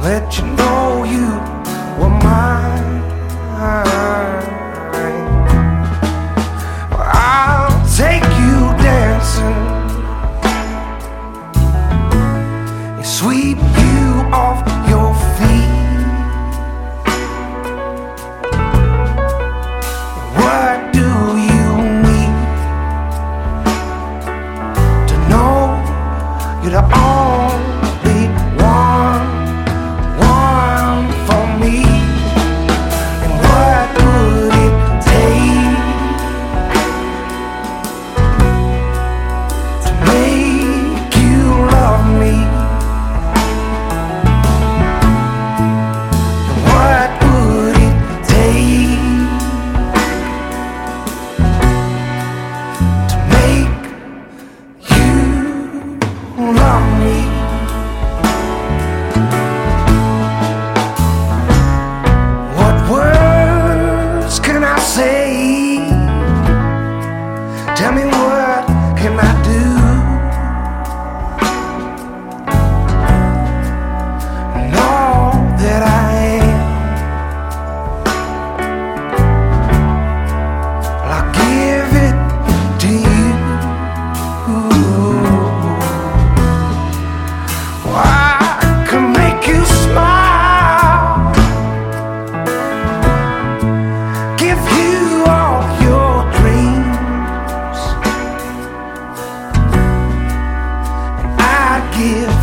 let you know you were mine. I'll take you dancing and sweep you off your feet. What do you need to know you're the only one for me? And what would it take to make you love me? And what would it take to make you love me? What words can I say? Tell me, what can I do? And all that I am, I'll give it to you. I can make you smile, give you all your dreams, and I'd give